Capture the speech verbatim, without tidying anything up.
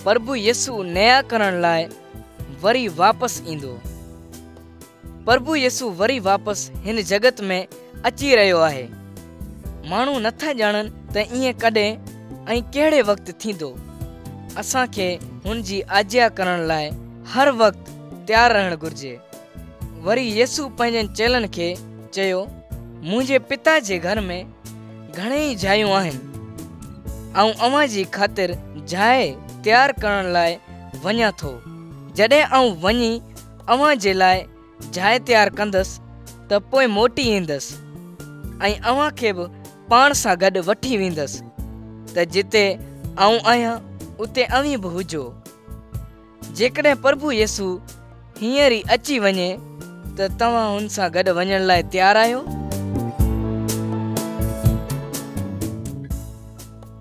प्रभु यसु नया करण लाइ वरी वापसि ईंदो। प्रभु यसु वरी वापसि हिन जगत में अची रहियो आहे। माण्हू नथा ॼाणनि त ईअं कॾहिं ऐं कहिड़े वक़्तु थींदो। असांखे हुन जी आज्ञा करण लाइ हर वक़्तु तयारु रहणु घुर्जे। वरी यसु पंहिंजनि चेलनि खे चयो, मुंहिंजे पिता जे घर में घणेई जायूं आहिनि ऐं अव्हां जी ख़ातिर जाइ तयारु करण लाइ वञा थो। जॾहिं आउं वञी अव्हां जे लाइ जाइ तयारु कंदसि त पोइ मोटी ईंदसि ऐं अव्हां खे बि पाण सां गॾु वठी वेंदसि, त जिते आउं आहियां उते अव्हीं बि हुजो। जेकॾहिं प्रभु यसु हींअर ई अची वञे त तव्हां हुन सां गॾु वञण लाइ तयारु आहियो?